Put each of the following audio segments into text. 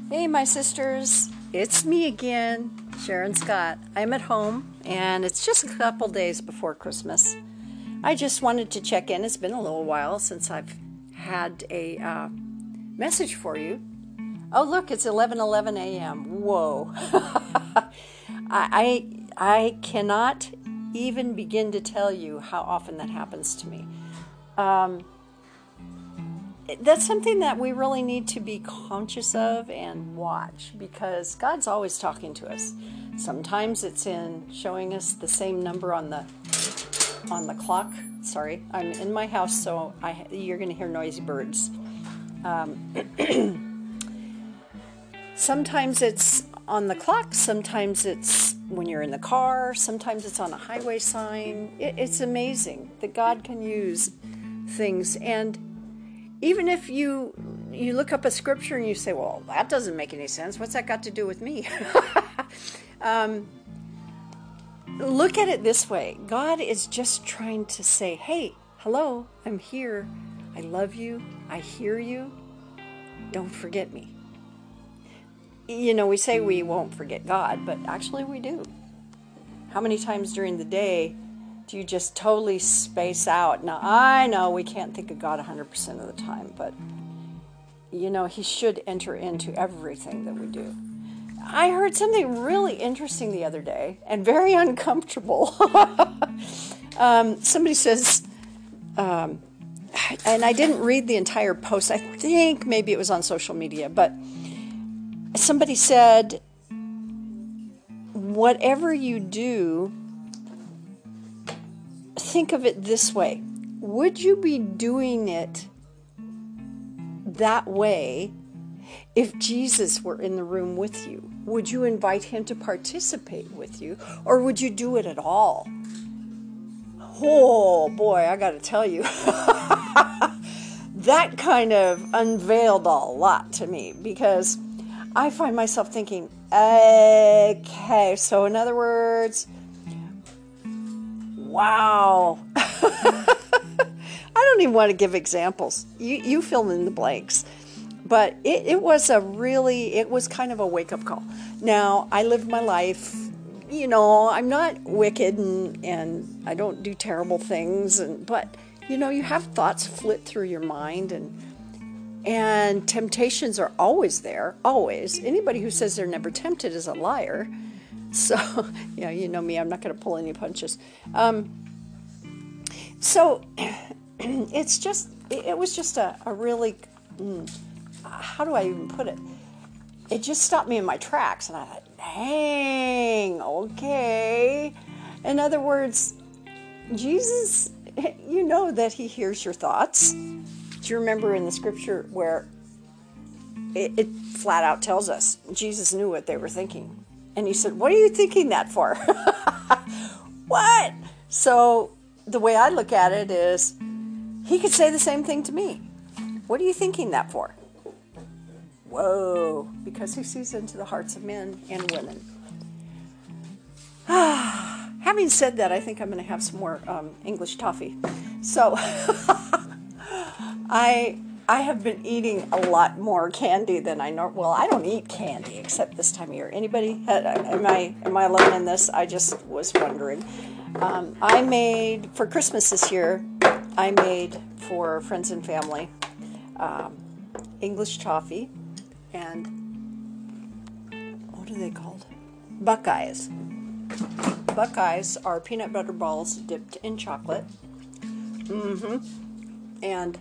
Hey, my sisters, it's me again, Sharon Scott. I'm at home, and it's just a couple days before Christmas. I just wanted to check in. It's been a little while since I've had a message for you. Oh, look, it's 11:11 a.m. Whoa. I cannot even begin to tell you how often that happens to me. That's something that we really need to be conscious of and watch, because God's always talking to us. Sometimes it's in showing us the same number on the clock. Sorry, I'm in my house, so you're going to hear noisy birds. Sometimes it's on the clock, sometimes it's when you're in the car, sometimes it's on a highway sign. It's amazing that God can use things. And even if you look up a scripture and you say, well, that doesn't make any sense. What's that got to do with me? Look at it this way. God is just trying to say, hey, hello, I'm here. I love you. I hear you. Don't forget me. You know, we say we won't forget God, but actually we do. How many times during the day do you just totally space out? Now, I know we can't think of God 100% of the time, but, you know, He should enter into everything that we do. I heard something really interesting the other day and very uncomfortable. Somebody says, and I didn't read the entire post. I think maybe it was on social media, but somebody said, whatever you do, think of it this way. Would you be doing it that way if Jesus were in the room with you? Would you invite Him to participate with you, or would you do it at all? Oh boy, I got to tell you, that kind of unveiled a lot to me, because I find myself thinking, okay, so in other words, wow. I don't even want to give examples. You fill in the blanks. But it was kind of a wake-up call. Now, I live my life, you know, I'm not wicked and I don't do terrible things, but, you know, you have thoughts flit through your mind, and temptations are always there, always. Anybody who says they're never tempted is a liar. So, yeah, you know me, I'm not going to pull any punches. So, it was just a really, how do I even put it? It just stopped me in my tracks, and I thought, dang, okay. In other words, Jesus, you know that He hears your thoughts. Do you remember in the scripture where it flat out tells us Jesus knew what they were thinking? And He said, what are you thinking that for? What? So the way I look at it is, He could say the same thing to me. What are you thinking that for? Whoa, because He sees into the hearts of men and women. Having said that, I think I'm going to have some more English toffee. So I have been eating a lot more candy than I normally. Well, I don't eat candy except this time of year. Anybody? Am I alone in this? I just was wondering. I made for Christmas this year. I made for friends and family English toffee and what are they called? Buckeyes. Buckeyes are peanut butter balls dipped in chocolate. And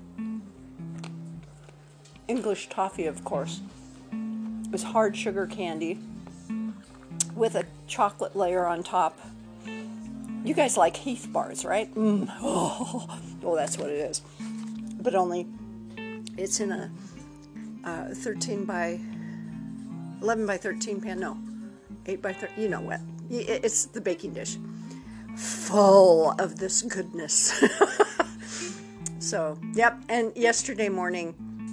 English toffee, of course, is hard sugar candy with a chocolate layer on top. You guys like Heath bars, right? Oh, that's what it is. But only it's in a 13 by 11 by 13 pan. No, 8 by 13. You know what? It's the baking dish, full of this goodness. So, yep. And yesterday morning,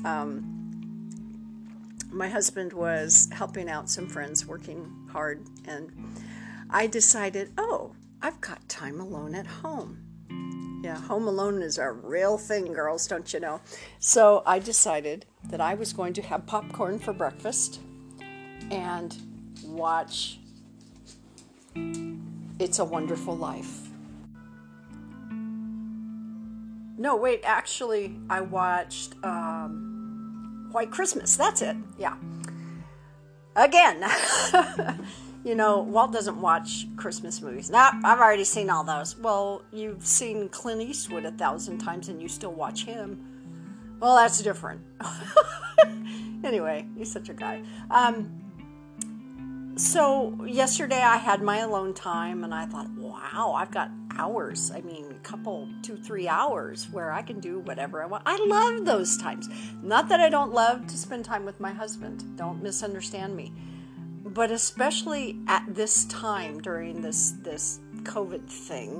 my husband was helping out some friends working hard, and I decided, I've got time alone at home. Yeah, home alone is a real thing, girls, don't you know? So I decided that I was going to have popcorn for breakfast, and watch It's a Wonderful Life. No, wait, actually, I watched White Christmas. That's it. Yeah. Again. Walt doesn't watch Christmas movies. Nah, I've already seen all those. Well, you've seen Clint Eastwood 1,000 times and you still watch him. Well, that's different. Anyway, he's such a guy. So yesterday I had my alone time and I thought, wow, I've got hours. I mean, a couple, 2-3 hours where I can do whatever I want. I love those times. Not that I don't love to spend time with my husband. Don't misunderstand me. But especially at this time during this COVID thing,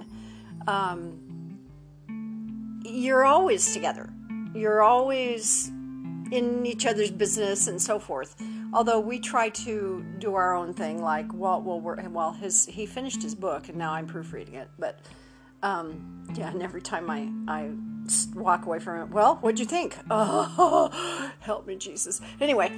you're always together. You're always in each other's business and so forth. Although we try to do our own thing, like he finished his book and now I'm proofreading it. But and every time I walk away from it, well, what'd you think? Oh, help me, Jesus. Anyway,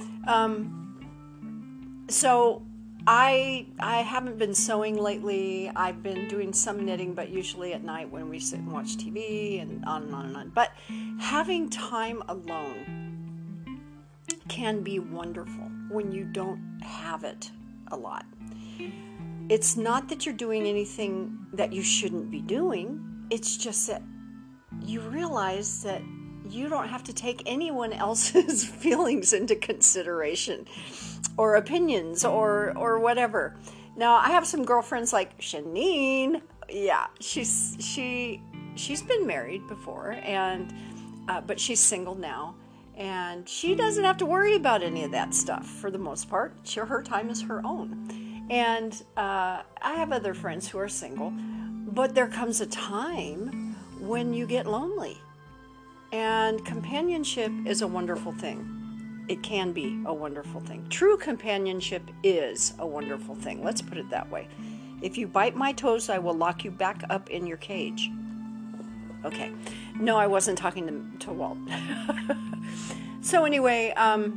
so I haven't been sewing lately. I've been doing some knitting, but usually at night when we sit and watch TV and on and on and on. But having time alone can be wonderful when you don't have it a lot. It's not that you're doing anything that you shouldn't be doing. It's just that you realize that you don't have to take anyone else's feelings into consideration or opinions or whatever. Now, I have some girlfriends like Shanine. Yeah, she's been married before, and but she's single now. And she doesn't have to worry about any of that stuff for the most part. Her time is her own. And I have other friends who are single, but there comes a time when you get lonely. And companionship is a wonderful thing. It can be a wonderful thing. True companionship is a wonderful thing. Let's put it that way. If you bite my toes, I will lock you back up in your cage. Okay. No, I wasn't talking to Walt. So anyway,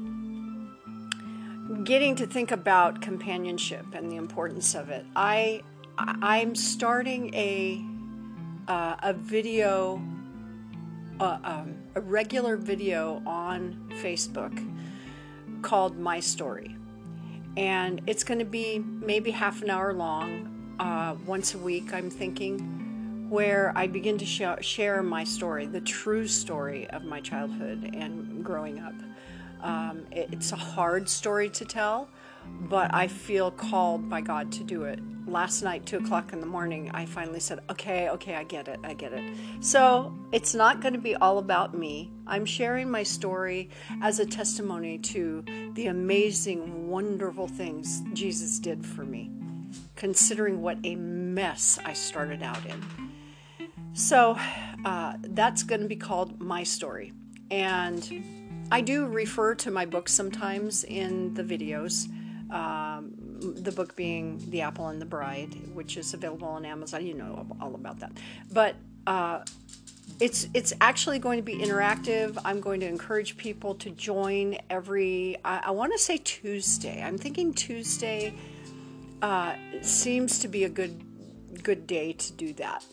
getting to think about companionship and the importance of it. I'm starting a video, a regular video on Facebook called My Story, and it's going to be maybe half an hour long, once a week. I'm thinking, where I begin to share my story, the true story of my childhood and growing up. It's a hard story to tell, but I feel called by God to do it. Last night, 2:00 in the morning, I finally said, okay, I get it. So it's not going to be all about me. I'm sharing my story as a testimony to the amazing, wonderful things Jesus did for me, considering what a mess I started out in. So that's going to be called My Story. And I do refer to my books sometimes in the videos, the book being The Apple and the Bride, which is available on Amazon. You know all about that. But it's actually going to be interactive. I'm going to encourage people to join I want to say Tuesday. I'm thinking Tuesday seems to be a good day to do that.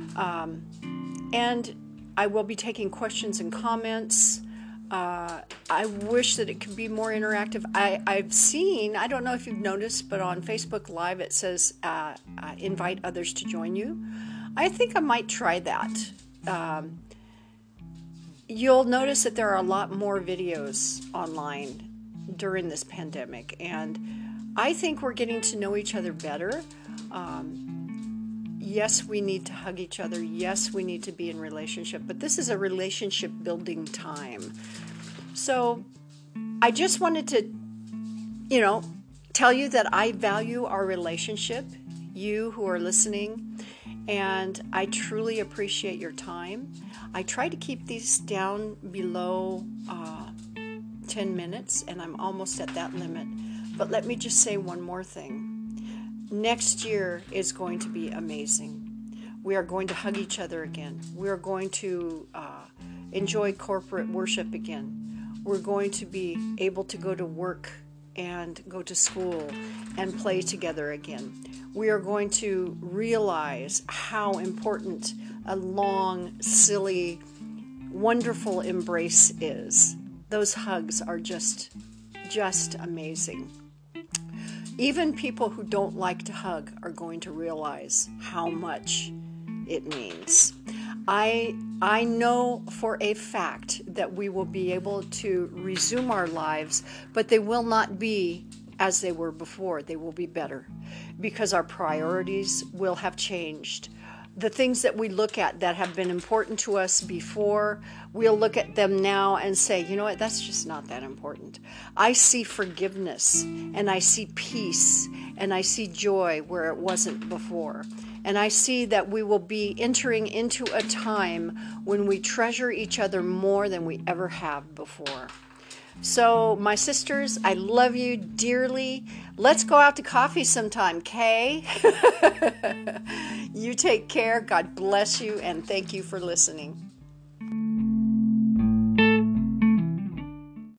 And I will be taking questions and comments. I wish that it could be more interactive. I've seen, I don't know if you've noticed, but on Facebook Live it says invite others to join you. I think I might try that. You'll notice that there are a lot more videos online during this pandemic, and I think we're getting to know each other better. Yes, we need to hug each other. Yes, we need to be in relationship, but this is a relationship building time. So I just wanted to, tell you that I value our relationship, you who are listening, and I truly appreciate your time. I try to keep these down below 10 minutes, and I'm almost at that limit. But let me just say one more thing. Next year is going to be amazing. We are going to hug each other again. We are going to enjoy corporate worship again. We're going to be able to go to work and go to school and play together again. We are going to realize how important a long, silly, wonderful embrace is. Those hugs are just amazing. Even people who don't like to hug are going to realize how much it means. I know for a fact that we will be able to resume our lives, but they will not be as they were before. They will be better because our priorities will have changed. The things that we look at that have been important to us before, we'll look at them now and say, you know what, that's just not that important. I see forgiveness and I see peace and I see joy where it wasn't before. And I see that we will be entering into a time when we treasure each other more than we ever have before. So, my sisters, I love you dearly. Let's go out to coffee sometime, Kay. You take care. God bless you, and thank you for listening.